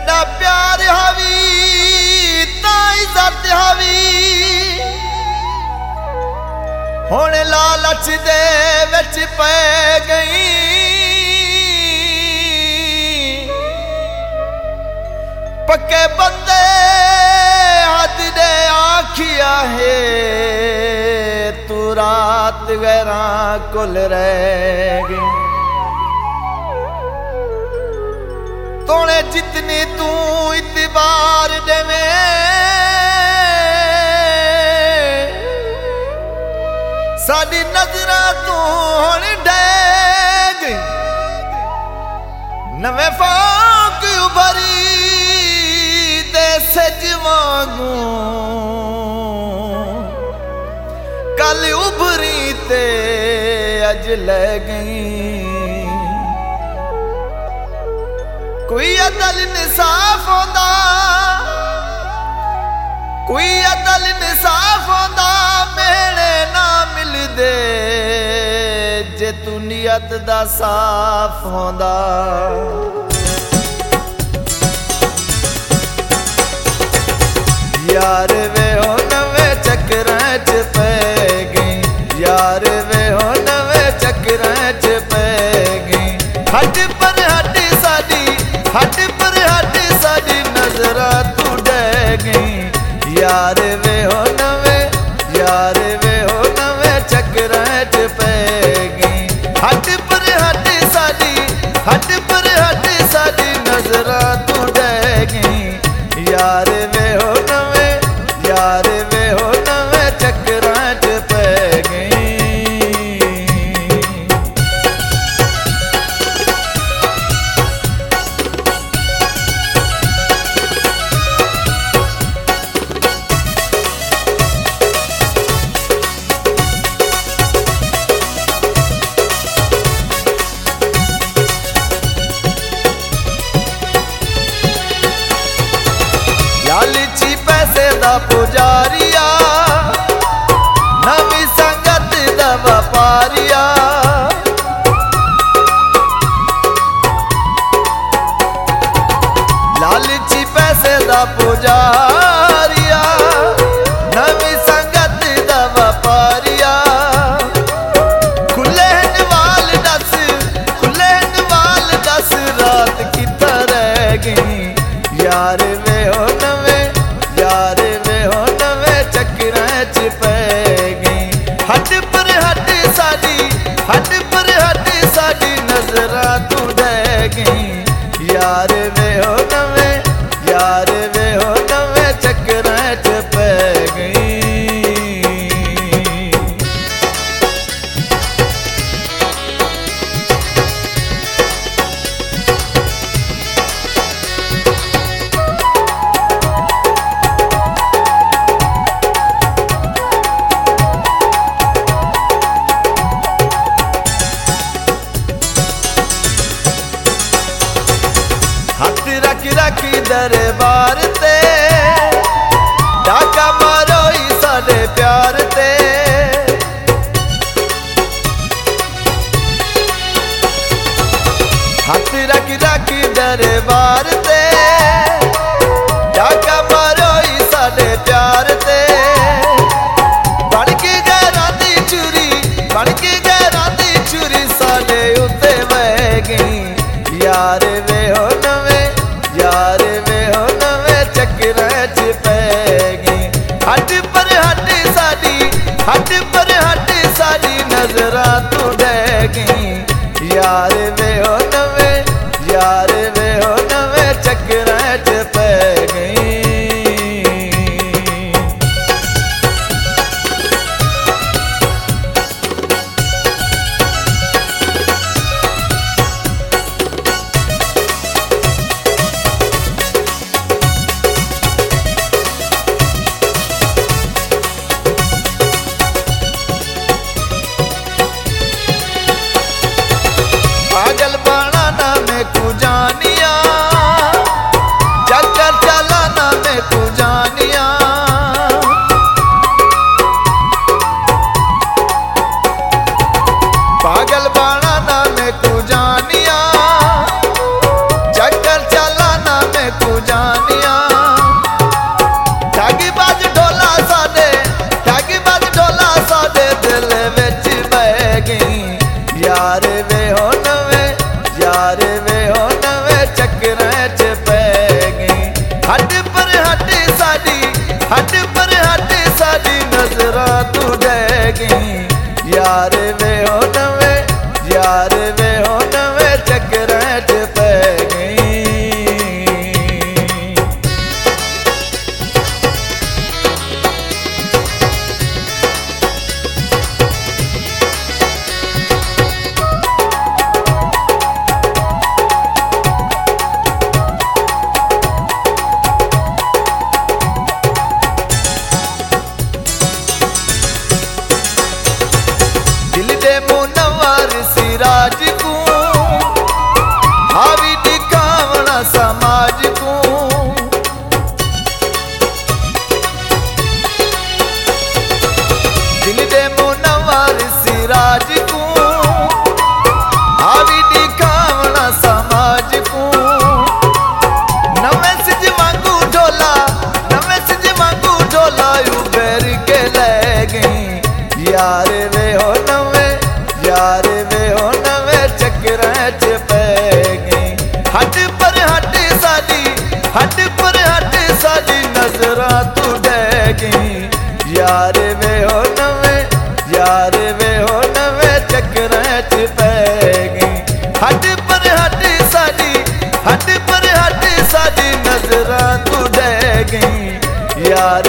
एडा प्यार हावी ताई इज्जत हावी हुण लालच दे विच पै गई पक्के बंदे हद दे आखिया है तू रात गैरा कुल रह गई तोने जितनी तू इतबार देवे साडी नजरा तू हुण ढह गई नवे फाक उभरी दे सज वांगू कल उभरी ते अज ले गई कोई अदल इंसाफ होंदा कोई अदल इंसाफ होंदा मेरे ना मिल दे जे तू नियत दा साफ होंदा यार वे हो नवे चक्करां च पै गई यार वे हो नवे चक्करां च पै गई हट पर हट साडी हट पर हट साडी नजरा तू डह गई यार वे हो नवे चक्करां च पै गई हट पर हट साडी नजरा तू डह गई यार वे हो नवे चक्करां च पै गई लालची पैसे दा पुजारिया नवी संगत दा व्यापारिया लालची पैसे दा पुजारिया नवी संगत दा व्यापारिया खुले नवाल दस रात कित्ता रह गई यार वे हो चक्करां च पै गई हट पर हट साडी नजरा तू डह गई यार वे हो नवे चक्करां च पै गई हाथ रखी दरबार ते डाका मारो ही साडे प्यार ते हाथ रखी दरबार ते डाका मारो ही साडे प्यार ते बन के गैरां दी चूरी साडे उत्ते बह गई यार वे हो नवे गई यार वे हो नवे, यार वे हो नवे चक्करां च पै गई। दिल दे मुनव्वर सिराज को हावी दिखावना समाज को, दिल दे मुनव्वर सिराज को हावी दिखावना समाज को। नवे सिज वांगू ढोला, नवे सिज वांगू ढोला उबेर के ले गई यार वे हो नवे, यार वे हो नवे चक्करां च पै गई। हट पर हट साडी, हट पर हट साडी नजरां तू ढह गई यार वे हो नवे, यार वे हो नवे चक्करां च पै गई। हट पर हट साडी, हट पर हट साडी नजरां तू ढह गई यार